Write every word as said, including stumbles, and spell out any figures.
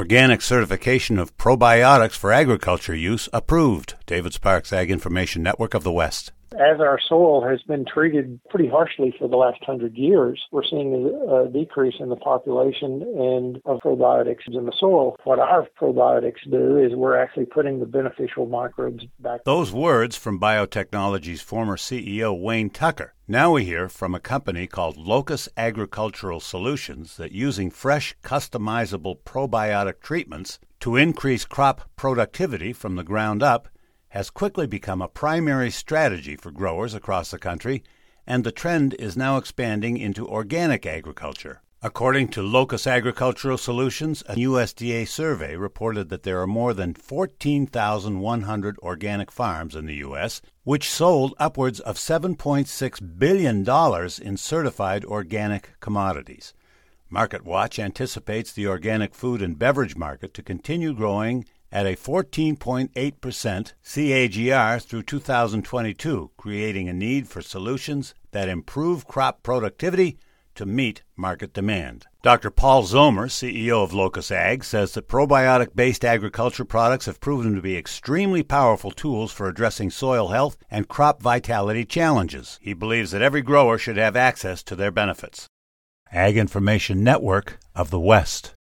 Organic certification of probiotics for agriculture use approved. David Sparks, Ag Information Network of the West. As our soil has been treated pretty harshly for the last hundred years, we're seeing a, a decrease in the population and of probiotics in the soil. What our probiotics do is we're actually putting the beneficial microbes back. Those words from Biotechnology's former C E O, Wayne Tucker. Now we hear from a company called Locus Agricultural Solutions that using fresh, customizable probiotic treatments to increase crop productivity from the ground up has quickly become a primary strategy for growers across the country, and the trend is now expanding into organic agriculture. According to Locus Agricultural Solutions, a U S D A survey reported that there are more than fourteen thousand one hundred organic farms in the U S, which sold upwards of seven point six billion dollars in certified organic commodities. MarketWatch anticipates the organic food and beverage market to continue growing at a fourteen point eight percent C A G R through two thousand twenty-two, creating a need for solutions that improve crop productivity to meet market demand. Doctor Paul Zomer, C E O of Locus Ag, says that probiotic-based agriculture products have proven to be extremely powerful tools for addressing soil health and crop vitality challenges. He believes that every grower should have access to their benefits. Ag Information Network of the West.